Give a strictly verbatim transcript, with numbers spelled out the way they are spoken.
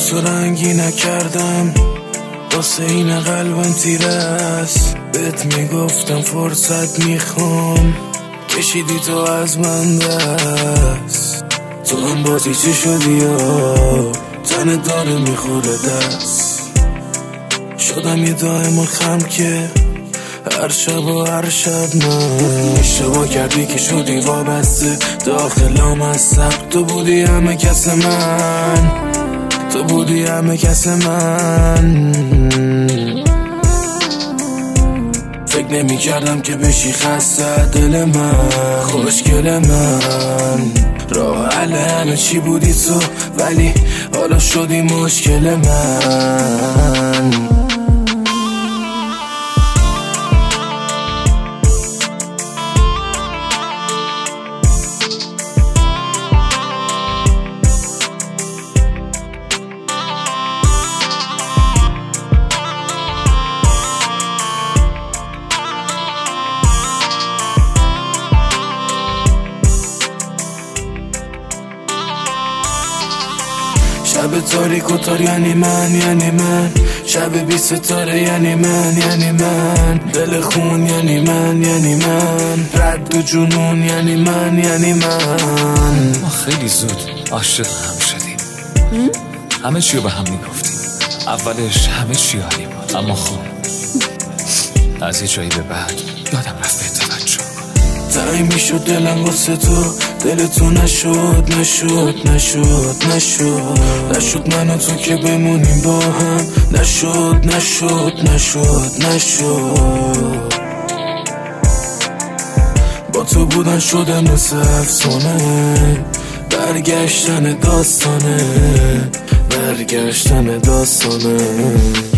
تو رنگی نکردم واسه این قلبم تیره است. بهت میگفتم فرصت میخوام، کشیدی تو از من دست. تو هم بازی چی شدی یا تنه داره میخوره دست. شدم یه دائم خم که هر شب و هر شب من اشتباه کردی که شدی وابسته داخلام از سب. تو بودی همه کس من، تو بودی همه کس من. فکر نمی کردم که بشی خسته دل من، خوشگل من. راه حل همه چی بودی تو، ولی حالا شدی مشکل من. شب تاریک و تار یعنی من، یعنی من. شب بی ستاره یعنی من، یعنی من. دل خون یعنی من، یعنی من. رد و جنون یعنی من، یعنی من. ما خیلی زود عاشق هم شدیم، همه چی رو به هم میگفتیم. اولش همه چی عالی بود، اما خب از یه جایی به بعد یادم رفت به توجه کنم. تایی میشد دلم واسه تو، دل تو نشد نشد نشد نشد نشد. من و تو که بمونیم با هم، نشد نشد نشد نشد. با تو بودن شده مثل افسانه، برگشتن داستانه، برگشتن داستانه.